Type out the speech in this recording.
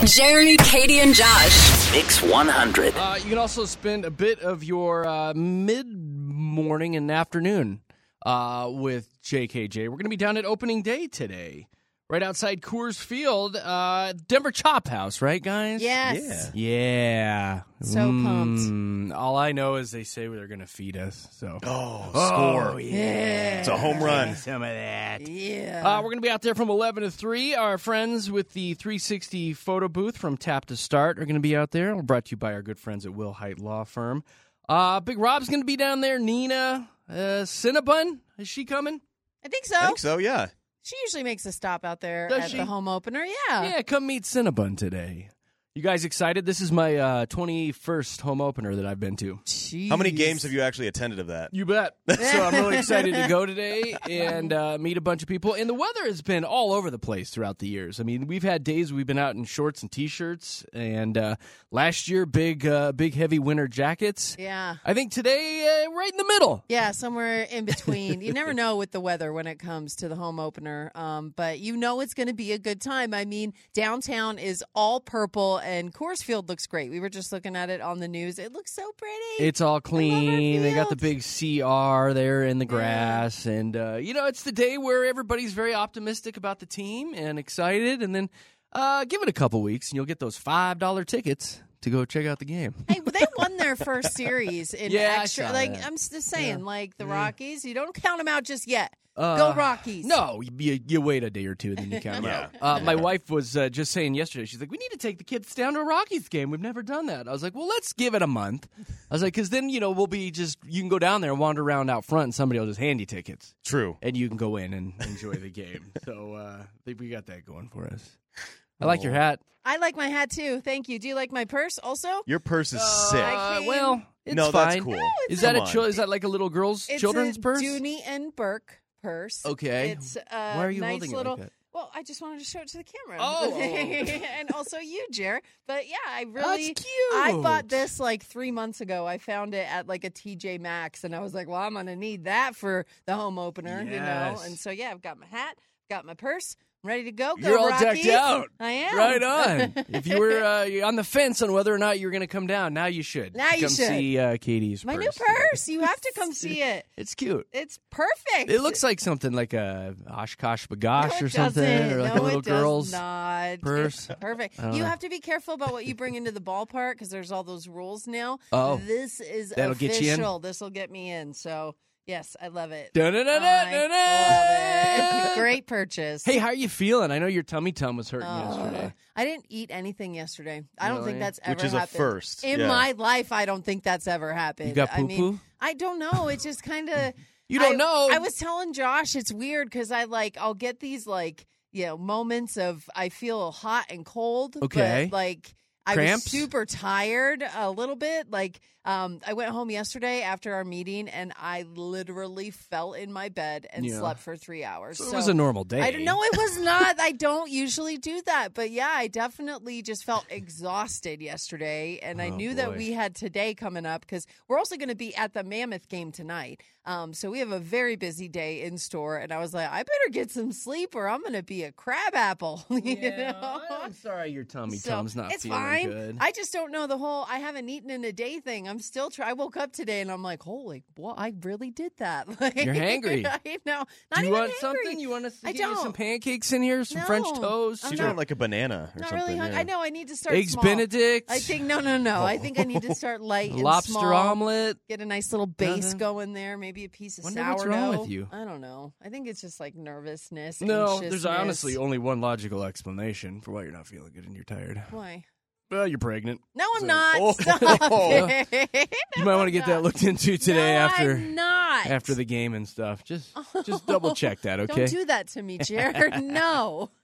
Jeremy, Katie, and Josh. Mix 100. You can also spend a bit of your mid-morning and afternoon with JKJ. We're going to be down at opening day today, right outside Coors Field, Denver Chop House, right, guys? Yes. Yeah. So pumped. All I know is they say they're going to feed us. So. Score. Yeah. It's a home run. Some of that. Yeah. We're going to be out there from 11 to 3. Our friends with the 360 photo booth from Tap to Start are going to be out there. We're brought to you by our good friends at Will Height Law Firm. Big Rob's going to be down there. Nina, Cinnabon, is she coming? I think so. I think so, yeah. She usually makes a stop out there Does at she? the home opener. Yeah. Yeah, come meet Cinnabon today. You guys excited? This is my 21st home opener that I've been to. Jeez. How many games have you actually attended of that? You bet. So I'm really excited to go today and meet a bunch of people. And the weather has been all over the place throughout the years. I mean, we've had days we've been out in shorts and T-shirts. And last year, big heavy winter jackets. Yeah. I think today, right in the middle. Yeah, somewhere in between. You never know with the weather when it comes to the home opener, but you know it's going to be a good time. I mean, downtown is all purple, and Coors Field looks great. We were just looking at it on the news. It looks so pretty. It's all clean. They got the field. big CR there in the grass. And, it's the day where everybody's very optimistic about the team and excited. And then give it a couple weeks, and you'll get those $5 tickets to go check out the game. Hey, well, they won their first series in Yeah, I extra. saw Like that. I'm just saying, like the Rockies, you don't count them out just yet. Go Rockies! No, you wait a day or two, and then you count them out. My wife was just saying yesterday, she's like, we need to take the kids down to a Rockies game. We've never done that. I was like, well, let's give it a month. I was like, because then, we'll be you can go down there and wander around out front, and somebody will just hand you tickets. True. And you can go in and enjoy the game. So we got that going for us. I like your hat. I like my hat too. Thank you. Do you like my purse also? Your purse is sick. Well, it's No, fine. that's cool. Is that Come on. is that like a little girl's It's children's a purse? Dooney and Burke purse. Okay. It's Why are you nice holding it little. like that? Well, I just wanted to show it to the camera. Oh. And also you, Jer. But yeah, I really. That's cute. I bought this like 3 months ago. I found it at like a TJ Maxx, and I was like, well, I'm gonna need that for the home opener, Yes. And so yeah, I've got my hat, got my purse. Ready to go. You're all Rockies. decked out. I am. Right on. If you were on the fence on whether or not you were going to come down, now you should. Now you come should. see Katie's My purse. new purse. You have to come see it. It's cute. It's perfect. It looks like something like a Oshkosh No, Bagosh it or something, doesn't. or like No, a little it does girl's not. purse. It's perfect. I don't You know. have to be careful about what you bring into the ballpark because there's all those rules now. Oh. This is That'll official. get you in? This will get me in. So, yes, I love it. Da-da-da-da-da-da. I love it. Great purchase. Hey, how are you feeling? I know your tum was hurting Oh, yesterday. I didn't eat anything yesterday. I don't Really? think that's ever Which is a happened. first. In Yeah. my life, I don't think that's ever happened. You got I mean, poo-poo? I don't know. It's just kind of. You don't know. I was telling Josh it's weird because I'll get these moments of I feel hot and cold. Okay. But I Cramps? was super tired a little bit. I went home yesterday after our meeting and I literally fell in my bed and Yeah. slept for 3 hours. So it was a normal day. I don't know. It was not. I don't usually do that. But yeah, I definitely just felt exhausted yesterday. And I Oh, knew that boy. we had today coming up because we're also going to be at the Mammoth game tonight. So we have a very busy day in store. And I was like, I better get some sleep or I'm going to be a crab apple. you know? I'm sorry your tum's So, not it's feeling fine. good. I just don't know the whole I haven't eaten in a day thing. I'm still I woke up today and I'm like, holy, well, I really did that. You're hangry. I know. Not Do you even want hangry. something? You want us to I get you some don't. pancakes in here? Some No, French toast? I'm She's not- doing like a banana or Not something. really hungry. yeah. I know I need to start Eggs small. Benedict? I think no. I think I need to start light and Lobster small. omelet? Get a nice little base Nothing? going there. Maybe a piece of Wonder sourdough. what's wrong with you. I don't know. I think it's just like nervousness. No, there's anxiousness. honestly only one logical explanation for why you're not feeling good and you're tired. Why? Well, you're pregnant. No, I'm So- not. Oh. Stop it. You might want to get that looked into today No, after I'm not. after the game and stuff. Just double check that, okay? Don't do that to me, Jared. No.